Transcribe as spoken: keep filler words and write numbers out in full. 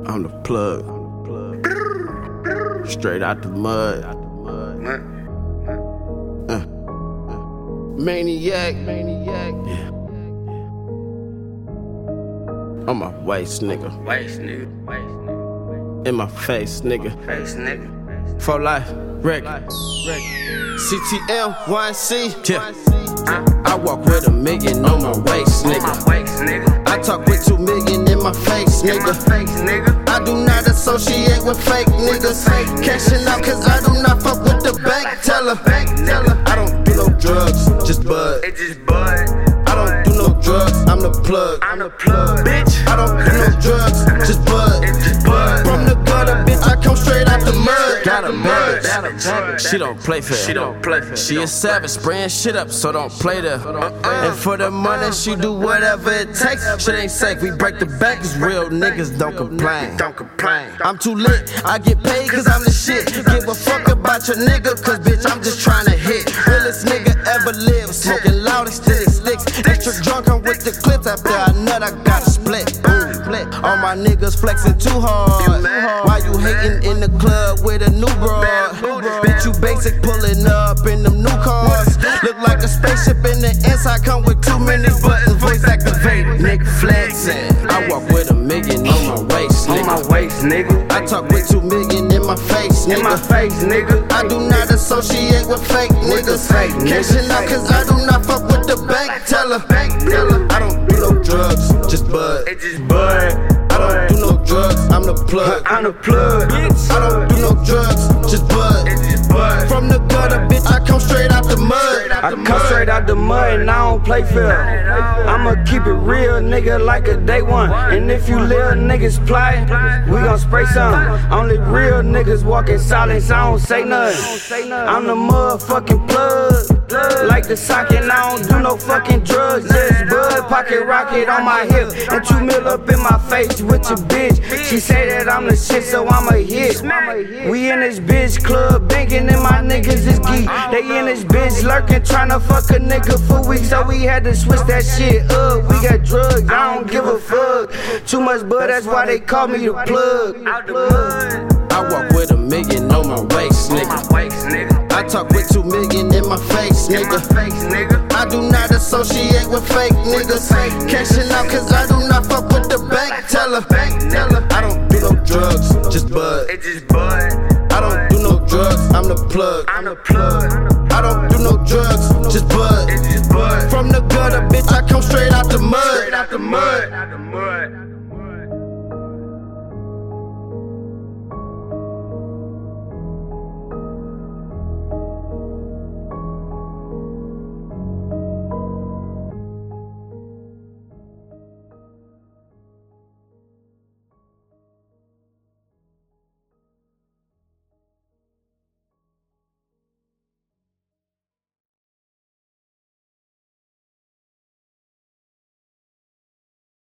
I'm the plug. Straight out the mud. Uh. Maniac. Maniac. Yeah. On my waist, nigga. Waist, nigga. Waist, nigga. In my face, nigga. Face, nigga. For life, record. C T M, Y C. Yeah. I walk with a million on my waist, nigga. Waist, nigga. I talk with two million in my face, nigga. Face, nigga. I do not associate with fake niggas. Cashing out cause I do not fuck with the bank teller. I don't do no drugs, just bud. It just bud. I don't do no drugs, I'm the plug. I'm the plug, bitch. I don't do no drugs, just bud. It just bud. From the gutter, bitch, I come straight out the mud. Got a Got bad. She don't play fair. She don't play fair. She a savage, spraying shit up, so don't play there. And for the money, she do whatever it takes. Shit ain't safe, we break the bank, cause real niggas don't complain. Don't complain. I'm too lit, I get paid cause I'm the shit. Give a fuck about your nigga, cause bitch, I'm just trying to hit. Realest nigga ever lived, smoking loud and still it sticks. Extra drunk, I'm with the clips, after I nut, I got a split. Boom. All my niggas flexing too hard. Why you hating in the club with a new broad? Bitch, you basic pulling up in them new cars. Look like a spaceship in the inside, come with too many buttons, voice activated. Nigga flexing. I walk with a million on my waist, On my nigga. waist, nigga. I talk with two million in my face, In my nigga. face, nigga. I do not associate with fake niggas. fake niggas. Cashing out cause I do not fuck with the bank teller. I don't do no drugs, just bud. It just bud. I don't do no drugs, I'm the plug. I'm the plug, bitch. I don't do no drugs, just bud. It just bud. From the gutter, bitch, I come straight out the mud. I come straight out the mud and I don't play fair. I'ma keep it real, nigga, like a day one. And if you little niggas play, we gon' spray some. Only real niggas walk in silence, I don't say nothing. I'm the motherfucking plug. Like the socket, I don't do no fucking drugs. Just bud, pocket rocket on my hip. And two mil up in my face with your bitch. She say that I'm the shit, so I'm a hit. We in this bitch club, banging and my niggas is geek. They in this bitch lurking, tryna fuck a nigga for weeks. So we had to switch that shit up. We got drugs, I don't give a fuck. Too much bud, that's why they call me the plug. I walk with a million on my waist, nigga. I talk with two million in my face, nigga. I do not associate with fake niggas. Cashing out cause I do not fuck with the bank teller. I don't do no drugs, just bud. It just bud. I don't do no drugs, I'm the plug. I'm the plug. I don't do no drugs, just bud. It just bud. From the gutter, bitch, I come straight out the mud. Straight out the mud.